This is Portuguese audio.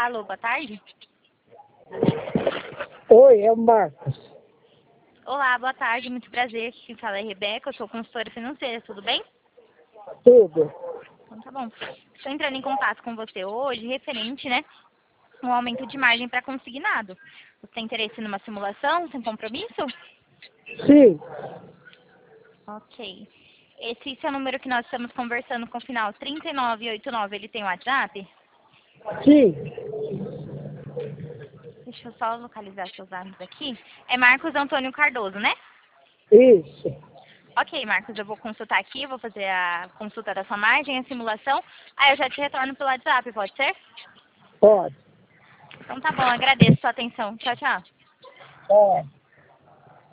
Alô, boa tarde. Oi, é o Marcos. Olá, boa tarde, muito prazer. Quem fala é Rebeca, eu sou consultora financeira, tudo bem? Tudo. Então tá bom. Estou entrando em contato com você hoje, referente, né, um aumento de margem para consignado. Você tem interesse numa simulação, sem compromisso? Sim, Ok. Esse é o número que nós estamos conversando com o final 3989, ele tem o WhatsApp? sim, Deixa eu só localizar seus dados aqui. É Marcos Antônio Cardoso, né? isso. Ok, Marcos, eu vou consultar aqui, vou fazer a consulta da sua margem, a simulação. Aí eu já te retorno pelo WhatsApp, pode ser? Pode. Então tá bom, agradeço a sua atenção. Tchau, tchau. Pode.